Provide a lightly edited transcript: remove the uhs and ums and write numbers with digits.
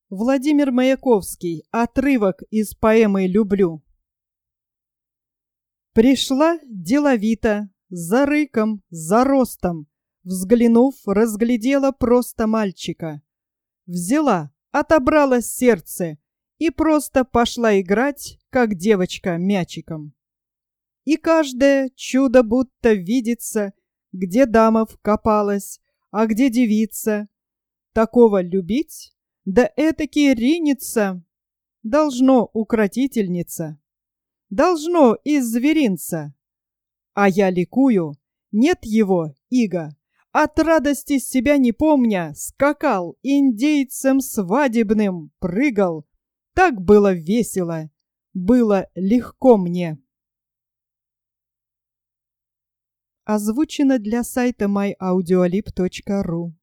Владимир Маяковский. Отрывок из поэмы «Люблю». Пришла деловито, за рыком, за ростом, взглянув, разглядела просто мальчика. Взяла, отобрала сердце и просто пошла играть, как девочка, мячиком. И каждое чудо будто видится, где дама вкопалась, а где девица. Такого любить? Да этаки ринется. Должно укротительница. Должно из зверинца. А я ликую, нет его, иго. От радости себя не помня, скакал индейцем свадебным, прыгал. Так было весело, было легко мне. Озвучено для сайта myaudiolib.ru.